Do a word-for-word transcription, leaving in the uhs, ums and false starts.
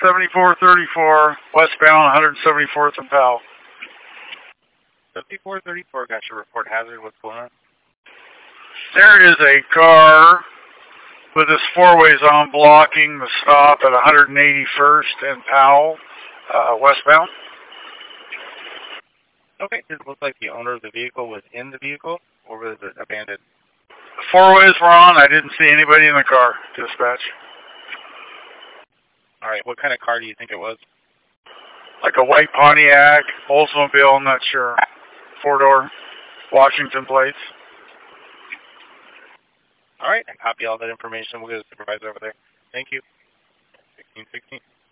seventy-four thirty-four, westbound one seventy-fourth and Powell. seventy-four thirty-four, got your report hazard. What's going on? There is a car with this four-ways on blocking the stop at one eighty-first and Powell, uh, westbound. Okay, does it look like the owner of the vehicle was in the vehicle, or was it abandoned? The four-ways were on. I didn't see anybody in the car, dispatch. All right, what kind of car do you think it was? Like a white Pontiac, Oldsmobile, I'm not sure. Four-door, Washington plates. All right, I copy all that information. We'll get a supervisor over there. Thank you. sixteen sixteen.